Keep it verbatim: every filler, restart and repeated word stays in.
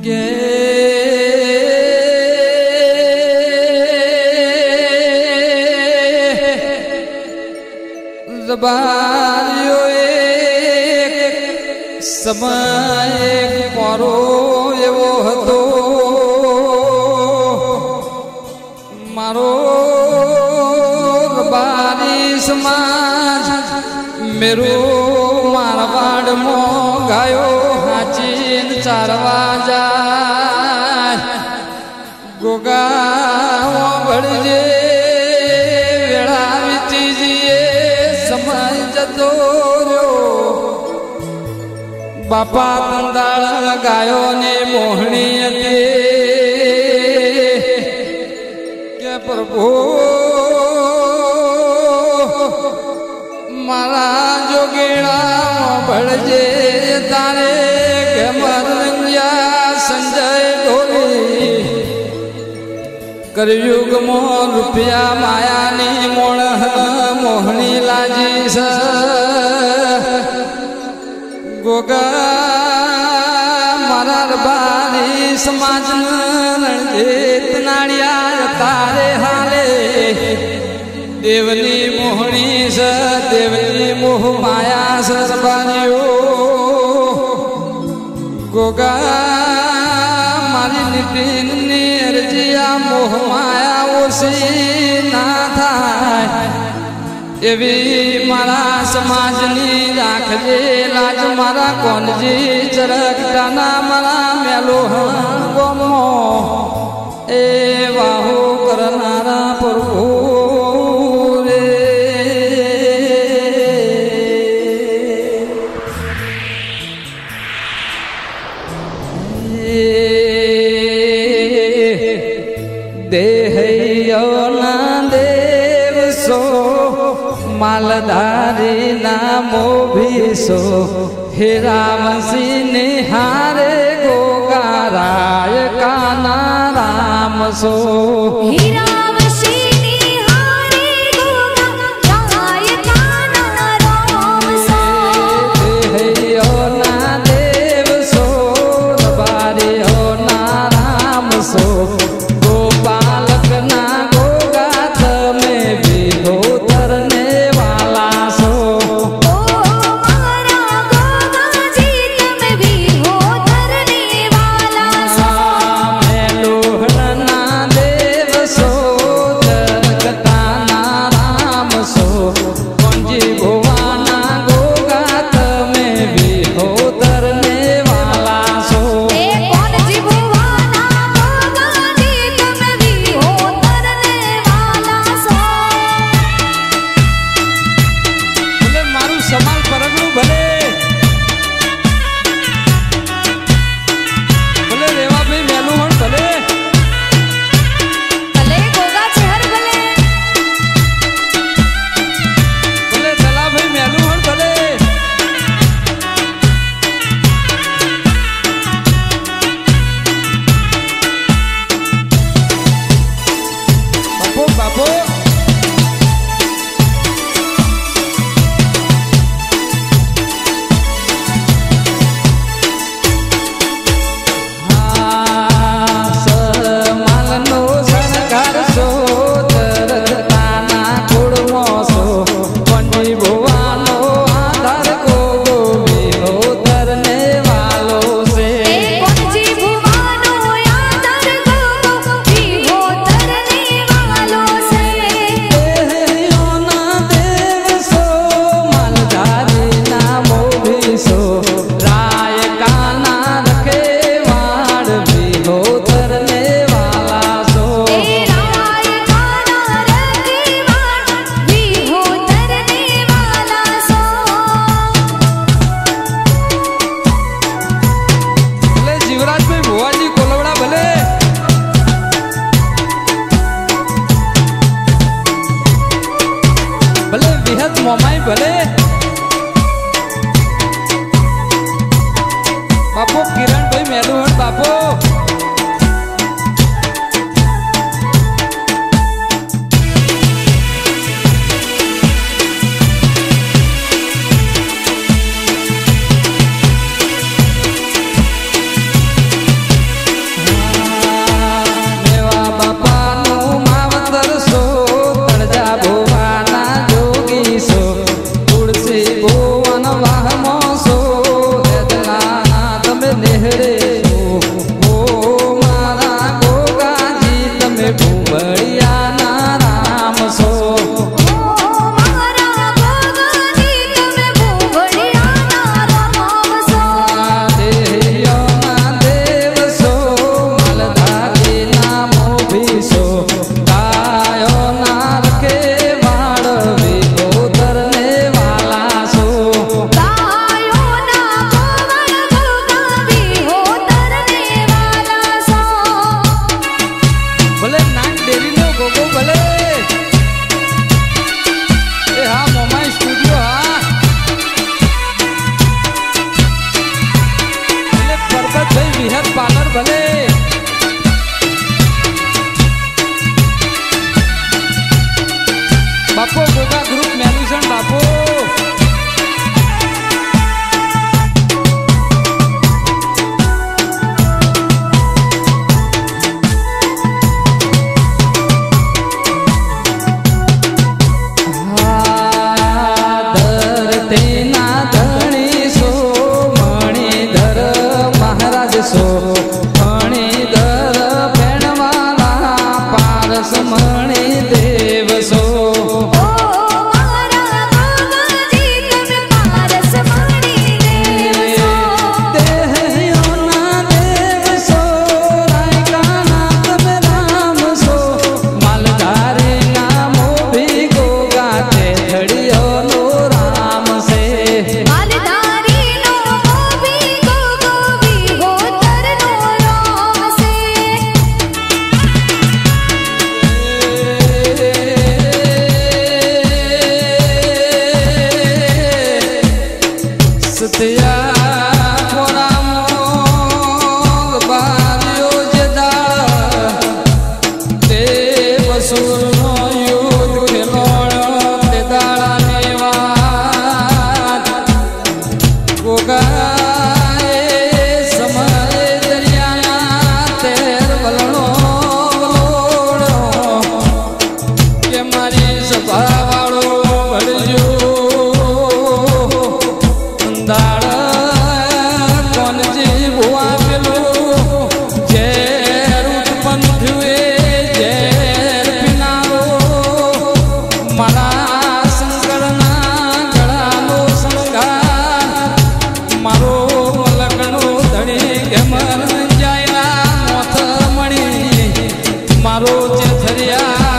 के जबारियो एक समय परो एवो हतो मारो बारी समाज मेरो मारवाड़ मो गायो हाचीन चारवा जाय गोगा भड़जे वेड़ा विचीजिए समय जतो बापा कंदाळ गायो ने मोहनी हती के प्रभु मारा जोगेड़ा भड़जे तारे के मरंगिया संजय ढोली करयुग मो रुपया माया नी मोण मोहनी लाजी स गोगा मारा बारी समाज रणजीत नाड़िया तारे हाले देवनी मोहनी स देवनी मोह माया सरबानियो गोगा मारी नितिन निर्जिया मोह माया ओसी ना थाय एवी मारा समाजनी राखजे लाज मारा कोनजी चरक दाना मारा मेलो गोमो ए वाहो करनारा प्रभु देहयो ना देव सो मालधारी नामो भी सो हे राम सिने हारे गोगा राय काना राम सो हे राम सिने हारे गोगा राय काना राम सो देहयो ना देव सो बारे हो ना राम सो गोपालक ना गोगा थमे विधो तरने वाला सो ओ मारा गोगा जीत में भी हो धरने वाला सो मैं लोहड़ ना देव सो सतिया मारो जे थरिया